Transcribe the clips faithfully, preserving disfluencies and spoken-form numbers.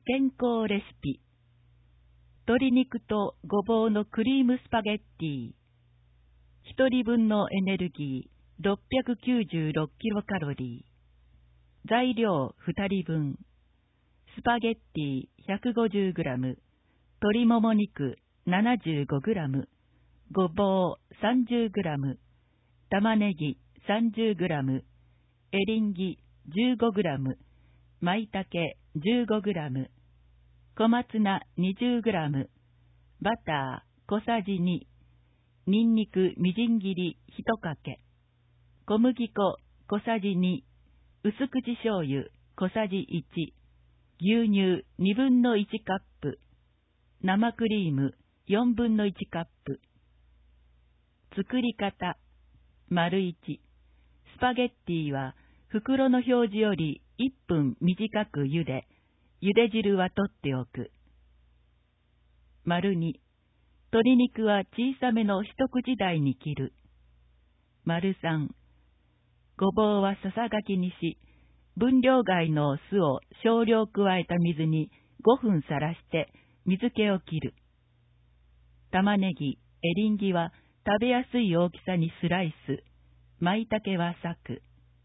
健康レシピ。鶏肉とごぼうのクリームスパゲッティ。ひとりぶんのエネルギーろっぴゃくきゅうじゅうろくキロカロリー。材料ふたりぶん。スパゲッティ ひゃくごじゅうグラム、鶏もも肉 ななじゅうごグラム、ごぼう さんじゅうグラム、玉ねぎ さんじゅうグラム、エリンギ じゅうごグラム、舞茸 じゅうごグラム、小松菜 にじゅうグラム、バター小さじに、にんにくみじん切りいちかけ、小麦粉小さじに、薄口醤油小さじいち、牛乳にぶんのいちカップ、生クリームよんぶんのいちカップ。作り方。丸いち、スパゲッティは袋の表示よりいっぷん短く茹で、茹で汁は取っておく。丸に、鶏肉は小さめの一口大に切る。丸さん、ごぼうはささがきにし、分量外の酢を少量加えた水にごふんさらして水気を切る。玉ねぎ、エリンギは食べやすい大きさにスライス、舞茸は裂く。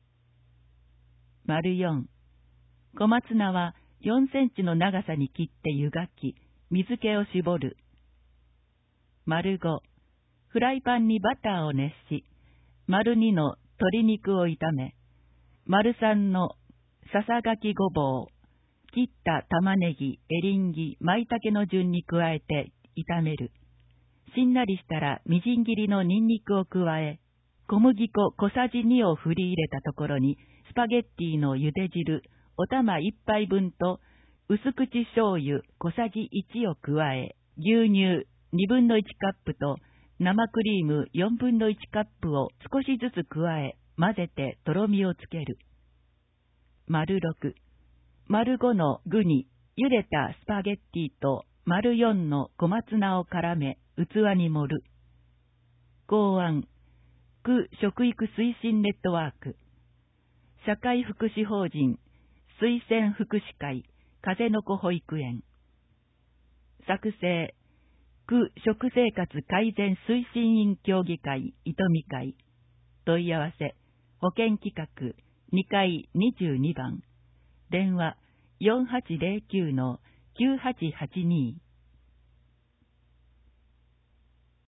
丸よん、小松菜はよんセンチの長さに切って湯がき、水気を絞る。丸ご、フライパンにバターを熱し、丸にの鶏肉を炒め、丸さんのささがきごぼう、切った玉ねぎ、エリンギ、舞茸の順に加えて炒める。しんなりしたらみじん切りのニンニクを加え、小麦粉小さじにを振り入れたところにスパゲッティの茹で汁お玉いっぱいぶんと薄口醤油小さじいちを加え、牛乳にぶんのいちカップと生クリームよんぶんのいちカップを少しずつ加え、混ぜてとろみをつける。丸ろく、丸ごの具に茹でたスパゲッティと丸よんの小松菜を絡め器に盛る。考案、区食育推進ネットワーク、社会福祉法人推薦福祉会風の子保育園、作成、区食生活改善推進員協議会伊富会、問い合わせ、保健企画にかいにじゅうにばん、電話 よんはちゼロきゅうのきゅうはちはちに。